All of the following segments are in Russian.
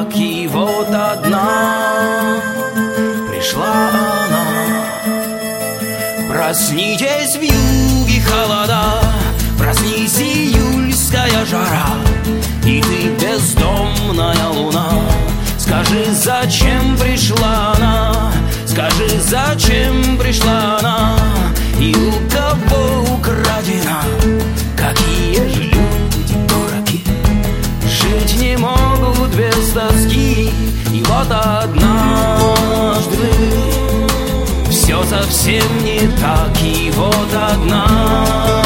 так, и вот одна пришла она. Проснитесь в юге холода, проснись, июльская жара, и ты бездомная луна. Скажи, зачем пришла она? Скажи, зачем пришла она? И у кого украдена? Какие же люди дураки, жить не могут без тоски. И вот однажды все совсем не так, и вот одна.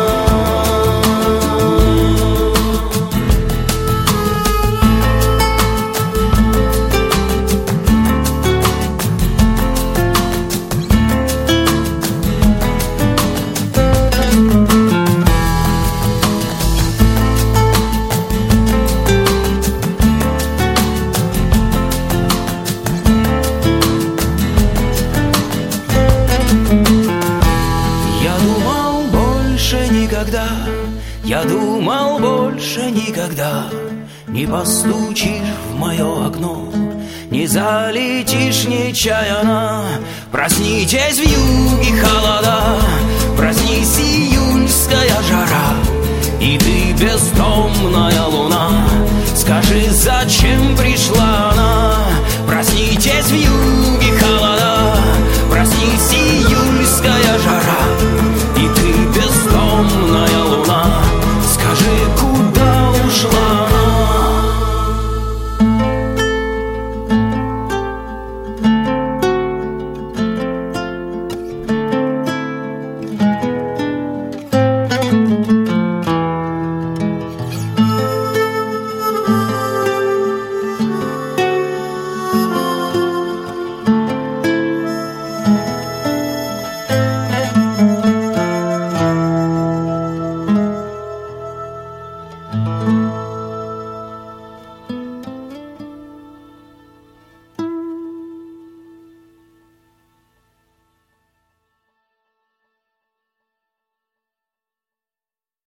Я думал, больше никогда не постучишь в мое окно, не залетишь нечаянно. Проснитесь в юге холода, проснись, июльская жара, и ты бездомная луна. Скажи, зачем пришла она? Проснитесь в юге